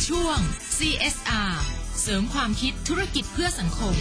ช่วง CSR เสริมความคิดธุรกิจเพื่อสังคม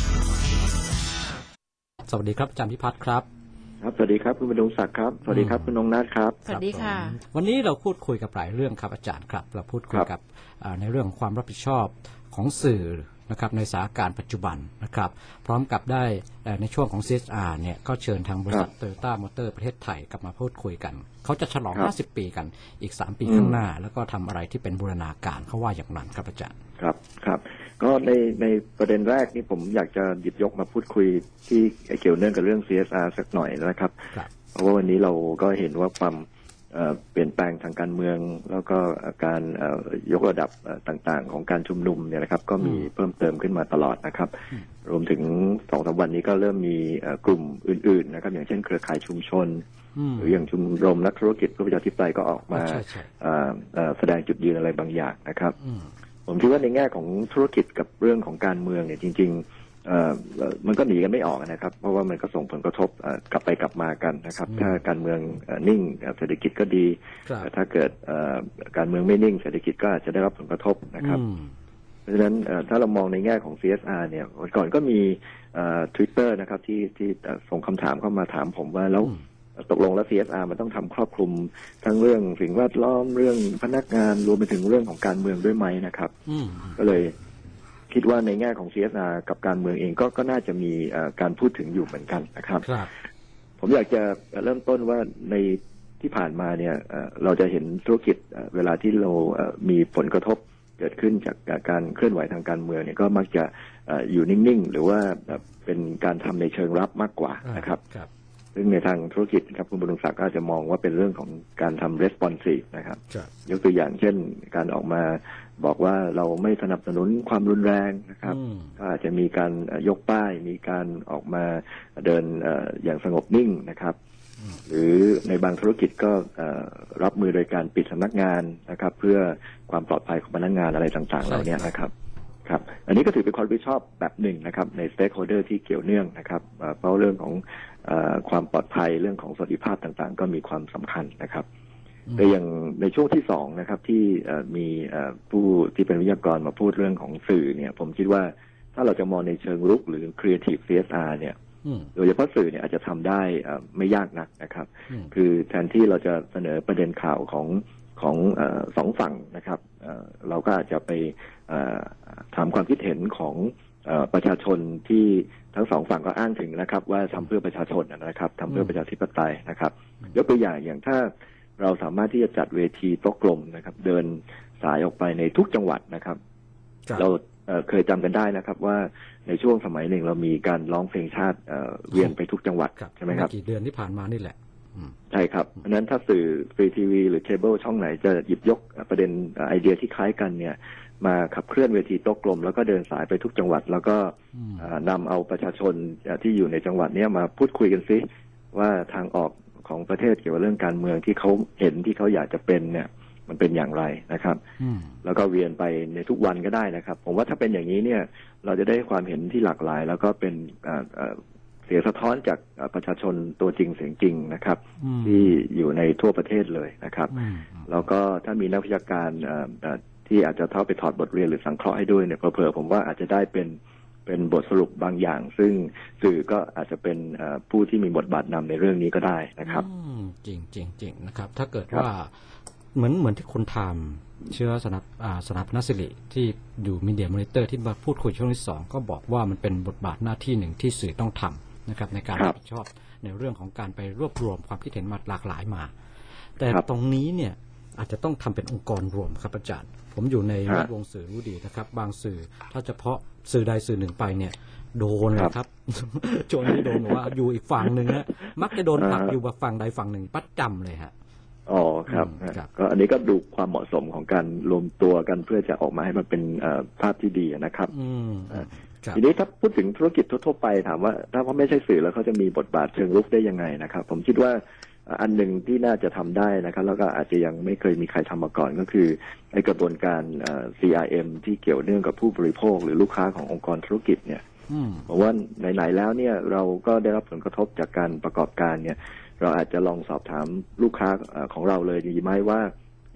สวัสดีครับอาจารย์พิพัฒน์ครับครับสวัสดีครับคุณบรรดงศักดิ์ครับสวัสดีครับคุณนงนาถครับสวัสดีค่ะวันนี้เราพูดคุยกับหลายเรื่องครับอาจารย์ครับเราพูดคุยกับในเรื่องความรับผิดชอบของสื่อนะครับในสถานการณ์ปัจจุบันนะครับพร้อมกับได้ในช่วงของ CSR เนี่ยก็เชิญทางบริษัท Toyota Motor ประเทศไทยกลับมาพูดคุยกันเขาจะฉลอง50ปีกันอีก3ปีข้างหน้าแล้วก็ทำอะไรที่เป็นบูรณาการเขาว่าอย่างนั้นครับอาจารย์ครับก็ในประเด็นแรกนี่ผมอยากจะหยิบยกมาพูดคุยที่เกี่ยวเนื่องกับเรื่อง CSR สักหน่อยนะครับเพราะว่าวันนี้เราก็เห็นว่าความเปลี่ยนแปลงทางการเมืองแล้วก็การยกระดับต่างๆของการชุมนุมเนี่ยนะครับก็มีเพิ่มเติมขึ้นมาตลอดนะครับรวมถึง 2-3 วันนี้ก็เริ่มมีกลุ่มอื่นๆนะครับอย่างเช่นเครือข่ายชุมชนหรืออย่างชมรมนักธุรกิจเพื่อประชาธิปไตยก็ออกมาแสดงจุดยืนอะไรบางอย่างนะครับผมคิดว่าในแง่ของธุรกิจกับเรื่องของการเมืองเนี่ยจริงๆมันก็หนีกันไม่ออกนะครับเพราะว่ามันก็ส่งผลกระทบกลับไปกลับมากันนะครับถ้าการเมืองนิ่งเศรษฐกิจก็ดีถ้าเกิดการเมืองไม่นิ่งเศรษฐกิจก็อาจจะได้รับผลกระทบนะครับเพราะฉะนั้นถ้าเรามองในแง่ของ CSR เนี่ยก่อนก็มีTwitter นะครับที่ส่งคำถามเข้ามาถามผมว่าแล้วตกลงแล้ว CSR มันต้องทำครอบคลุมทั้งเรื่องสิ่งแวดล้อมเรื่องพนักงานรวมไปถึงเรื่องของการเมืองด้วยไหมนะครับก็เลยคิดว่าในแง่ของ CSR กับการเมืองเองก็น่าจะมีการพูดถึงอยู่เหมือนกันนะครับผมอยากจะเริ่มต้นว่าในที่ผ่านมาเนี่ยเราจะเห็นธุรกิจเวลาที่เรามีผลกระทบเกิดขึ้นจากการเคลื่อนไหวทางการเมืองเนี่ยก็มักจะอยู่นิ่งๆหรือว่าเป็นการทำในเชิงรับมากกว่านะครับซึ่งในทางธุรกิจครับคุณบรรลุศักดิ์ก็จะมองว่าเป็นเรื่องของการทำ responsive นะครับยกตัวอย่างเช่นการออกมาบอกว่าเราไม่สนับสนุนความรุนแรงนะครับก็อาจจะมีการยกป้ายมีการออกมาเดินอย่างสงบนิ่งนะครับหรือในบางธุรกิจก็รับมือโดยการปิดสำนักงานนะครับเพื่อความปลอดภัยของพนักงานอะไรต่างๆเหล่านี้นะครับอันนี้ก็ถือเป็นความรับผิดชอบแบบหนึ่งนะครับใน stakeholder ที่เกี่ยวเนื่องนะครับเพราะเรื่องของความปลอดภัยเรื่องของสวัสดิภาพต่างๆก็มีความสำคัญนะครับแต่อย่างในช่วงที่2นะครับที่มีผู้ที่เป็นวิทยากรมาพูดเรื่องของสื่อเนี่ยผมคิดว่าถ้าเราจะมองในเชิงรุกหรือ creative CSR เนี่ยโดยเฉพาะสื่อเนี่ยอาจจะทำได้ไม่ยากนักนะครับคือแทนที่เราจะเสนอประเด็นข่าวของสองฝั่งนะครับเราก็อาจจะไปถามความคิดเห็นของประชาชนที่ทั้งสองฝั่งก็อ้างถึงนะครับว่าทำเพื่อประชาชนนะครับทำเพื่อประชาธิปไตยนะครับยกตัวอย่างถ้าเราสามารถที่จะจัดเวทีโต๊ะกลมนะครับเดินสายออกไปในทุกจังหวัดนะครับเราเคยจำกันได้นะครับว่าในช่วงสมัยหนึ่งเรามีการร้องเพลงชาติเวียนไปทุกจังหวัดใช่ไหมครับกี่เดือนที่ผ่านมานี่แหละใช่ครับเพราะนั้นถ้าสื่อฟรีทีวีหรือเคเบิลช่องไหนจะหยิบยกประเด็นไอเดียที่คล้ายกันเนี่ยมาขับเคลื่อนเวทีโต๊ะกลมแล้วก็เดินสายไปทุกจังหวัดแล้วก็นำเอาประชาชนที่อยู่ในจังหวัดนี้มาพูดคุยกันซิว่าทางออกของประเทศเกี่ยวกับเรื่องการเมืองที่เขาเห็นที่เขาอยากจะเป็นเนี่ยมันเป็นอย่างไรนะครับแล้วก็เวียนไปในทุกวันก็ได้นะครับผมว่าถ้าเป็นอย่างนี้เนี่ยเราจะได้ความเห็นที่หลากหลายแล้วก็เป็นเสียงสะท้อนจากประชาชนตัวจริงเสียงจริงนะครับที่อยู่ในทั่วประเทศเลยนะครับแล้วก็ถ้ามีนักวิชาการที่อาจจะเข้าไปถอดบทเรียนหรือสังเคราะห์ให้ด้วยเนี่ยเผลอๆผมว่าอาจจะได้เป็นบทสรุปบางอย่างซึ่งสื่อก็อาจจะเป็นผู้ที่มีบทบาทนำในเรื่องนี้ก็ได้นะครับจริงนะครับถ้าเกิดว่าเหมือนที่คุณทำเชื้อสนับพนสิริที่อยู่มีเดียมอนิเตอร์ที่มาพูดคุยช่วงที่2ก็บอกว่ามันเป็นบทบาทหน้าที่หนึ่งที่สื่อต้องทำนะครับในการรับผิดชอบในเรื่องของการไปรวบรวมความคิดเห็นมาหลากหลายมาแต่ตรงนี้เนี่ยอาจจะต้องทำเป็นองค์กรรวมครับอาจารย์ผมอยู่ในแวดวงสื่อรู้ดีนะครับบางสื่อถ้าเฉพาะสื่อใดสื่อหนึ่งไปเนี่ยโดนเลยครับโจนนี้โดนว่าอยู่อีกฝั่งหนึ่งนะมักจะโดนผลักอยู่แบบฝั่งใดฝั่งหนึ่งประจำเลยฮะอ๋อครับก็อันนี้ก็ดูความเหมาะสมของการรวมตัวกันเพื่อจะออกมาให้มันเป็นภาพที่ดีนะครับทีนี้ถ้าพูดถึงธุรกิจทั่วไปถามว่าถ้าเขาไม่ใช่สื่อแล้วเขาจะมีบทบาทเชิงรุกได้ยังไงนะครับผมคิดว่าอันหนึ่งที่น่าจะทำได้นะครับแล้วก็อาจจะยังไม่เคยมีใครทำมาก่อนก็คือในกระบวนการ CRM ที่เกี่ยวเนื่องกับผู้บริโภคหรือลูกค้าขององค์กรธุรกิจเนี่ยเพราะว่าไหนๆแล้วเนี่ยเราก็ได้รับผลกระทบจากการประกอบการเนี่ยเราอาจจะลองสอบถามลูกค้าของเราเลยดีไหมว่า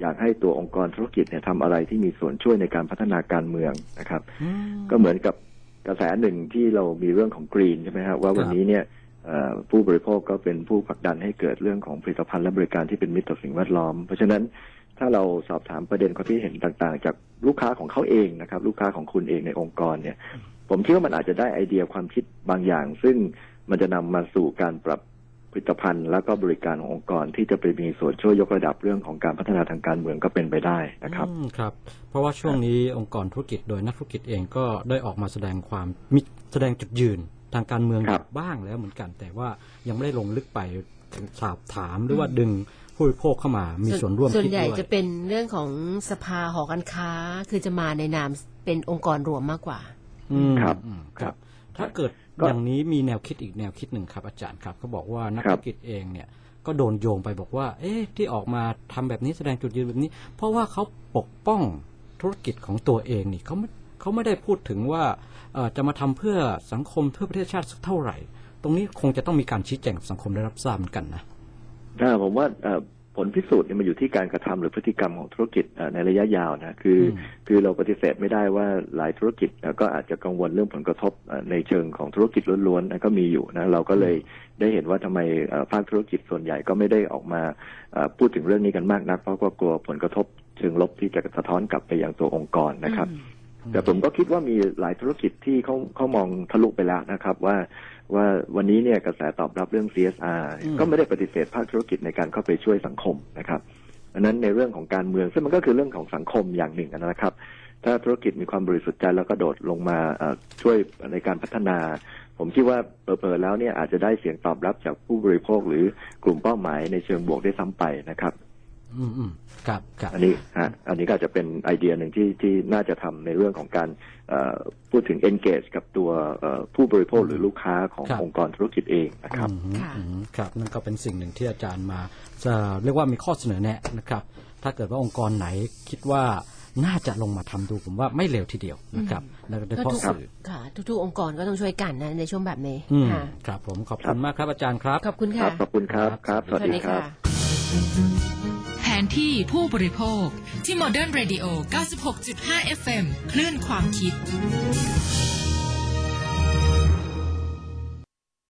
อยากให้ตัวองค์กรธุรกิจเนี่ยทำอะไรที่มีส่วนช่วยในการพัฒนาการเมืองนะครับก็เหมือนกับกระแสหนึ่งที่เรามีเรื่องของกรีนใช่ไหมครับว่าวันนี้เนี่ยผู้บริโภคก็เป็นผู้ผลักดันให้เกิดเรื่องของผลิตภัณฑ์และบริการที่เป็นมิตรต่อสิ่งแวดล้อมเพราะฉะนั้นถ้าเราสอบถามประเด็นความคิดเห็นต่างๆจากลูกค้าของเขาเองนะครับลูกค้าของคุณเองในองค์กรเนี่ยผมคิดว่ามันอาจจะได้ไอเดียความคิดบางอย่างซึ่งมันจะนำมาสู่การปรับผลิตภัณฑ์แล้วก็บริการขององค์กรที่จะไปมีส่วนช่วยยกระดับเรื่องของการพัฒนาทางการเมืองก็เป็นไปได้นะครับครับเพราะว่าช่วงนี้องค์กรธุรกิจโดยนักธุรกิจเองก็ได้ออกมาแสดงจุดยืนทางการเมืองบ้างแล้วเหมือนกันแต่ว่ายังไม่ได้ลงลึกไปสอบถามหรือว่าดึงผู้บริโภคเข้ามามีส่วนร่วมส่วนใหญ่จะเป็นเรื่องของสภาหอการค้าคือจะมาในนามเป็นองค์กรรวมมากกว่าครับถ้าเกิดอย่างนี้มีแนวคิดอีกแนวคิดหนึ่งครับอาจารย์ครับเขาบอกว่านักธุรกิจเองเนี่ยก็โดนโยงไปบอกว่าที่ออกมาทำแบบนี้แสดงจุดยืนแบบนี้เพราะว่าเขาปกป้องธุรกิจของตัวเองนี่เขาไม่ได้พูดถึงว่าจะมาทำเพื่อสังคมเพื่อประเทศชาติสักเท่าไหร่ตรงนี้คงจะต้องมีการชี้แจงสังคมได้รับทราบเหมือนกันนะผมว่าผลพิสูจน์มันอยู่ที่การกระทำหรือพฤติกรรมของธุรกิจในระยะยาวนะคือเราปฏิเสธไม่ได้ว่าหลายธุรกิจก็อาจจะกังวลเรื่องผลกระทบในเชิงของธุรกิจล้วนๆก็มีอยู่นะเราก็เลยได้เห็นว่าทำไมภาคธุรกิจส่วนใหญ่ก็ไม่ได้ออกมาพูดถึงเรื่องนี้กันมากนักเพราะก็กลัวผลกระทบเชิงลบที่จะสะท้อนกลับไปยังตัวองค์กรนะครับแต่ผมก็คิดว่ามีหลายธุรกิจที่เขามองทะลุไปแล้วนะครับว่าวันนี้เนี่ยกระแสตอบรับเรื่อง CSR ก็ไม่ได้ปฏิเสธภาคธุรกิจในการเข้าไปช่วยสังคมนะครับดังนั้นในเรื่องของการเมืองซึ่งมันก็คือเรื่องของสังคมอย่างหนึ่งนะครับถ้าธุรกิจมีความบริสุทธิ์ใจแล้วก็โดดลงมาช่วยในการพัฒนาผมคิดว่าเปิดแล้วเนี่ยอาจจะได้เสียงตอบรับจากผู้บริโภคหรือกลุ่มเป้าหมายในเชิงบวกได้ซ้ำไปนะครับครับอันนี้ก็จะเป็นไอเดียหนึ่งที่น่าจะทำในเรื่องของการพูดถึง engage กับตัวผู้บริโภคหรือลูกค้าขององค์กรธุรกิจเองนะครับครับนั่นก็เป็นสิ่งหนึ่งที่อาจารย์มาจะเรียกว่ามีข้อเสนอแนะนะครับถ้าเกิดว่าองค์กรไหนคิดว่าน่าจะลงมาทำดูผมว่าไม่เลวทีเดียวนะครับโดยเฉพาะสื่อค่ะทุกๆองค์กรก็ต้องช่วยกันนะในช่วงแบบนี้ครับผมขอบคุณมากครับอาจารย์ครับขอบคุณค่ะขอบคุณครับสวัสดีครับแผนที่ผู้บริโภคที่ Modern Radio 96.5 FM คลื่นความคิด